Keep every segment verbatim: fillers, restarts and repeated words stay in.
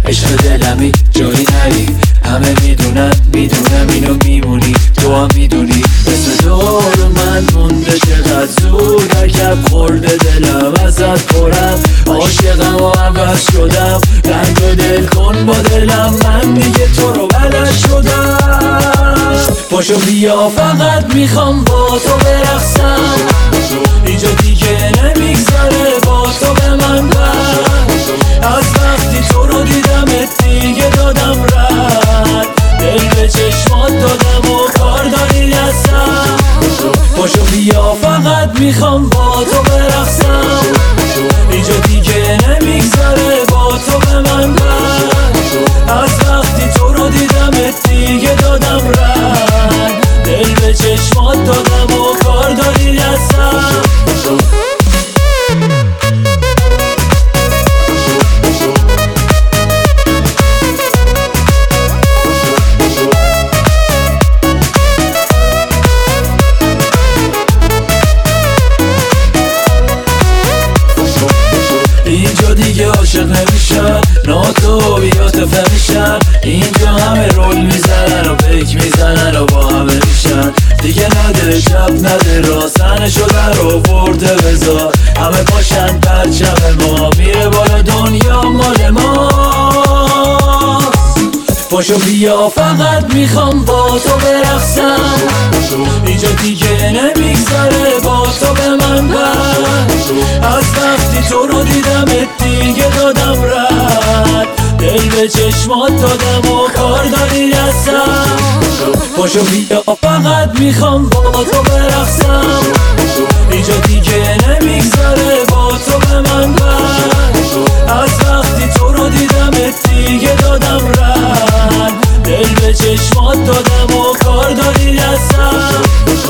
عشق دلمی جایی نری، همه میدونن میدونم اینو میمونی، تو هم میدونی مثل دور من مونده چقدر زود رکب خورده دلم ازت پرم، عاشقم و عوض شدم، رنگ و دل کن با دلم، من دیگه تو رو بلد شدم. پاشو بیا فقط میخوام با تو برقصم، اینجا دیگه نمیگذره با تو به من بر، از وقتی تو رو دیدمت دیگه دادم رد، دل به چشمات دادم و کار داری دستم. پاشو بیا فقط میخوام با تو برقصم، اینجا دیگه نمیگذره با تو به من بر، از وقتی تو رو دیدمت دیگه دادم رد، دل به چشمات دادم و کار داری دستم. اینجا دیگه عاشق نمیشن، ناتو بیاتفه میشن، اینجا همه رول میزنن و بک میزنن و با همه میشن، دیگه نده چپ نده راستن شده رو برده بذار، همه باشن پرچم ما میره بالا دنیا مال ما. پاشو بیا فقط میخوام با تو برقصم، اینجا دیگه نمیگذره با تو به من بر، از وقتی تو رو دیدمت دیگه دادم رد، دل به چشمات دادم و کار داری دستم. پاشو بیا فقط میخوام با تو برقصم، اینجا دیگه نمیگذره با تو به من بر، از وقتی تو رو دیدمت دیگه دادم رد، دل به چشمات دادم و کار داری دستم.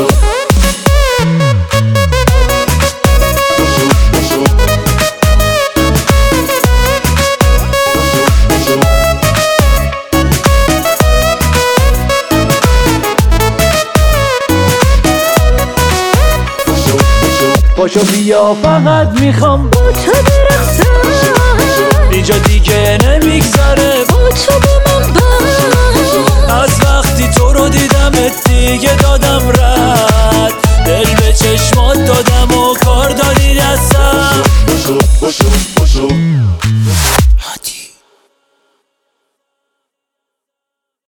پاشو بیا فقط میخوام با تو برقصم، اینجا دیگه نمیگذره با تو به من بر، از وقتی تو رو دیدمت دیگه دادم رد، دل به چشمات دادم و کار داری دستم.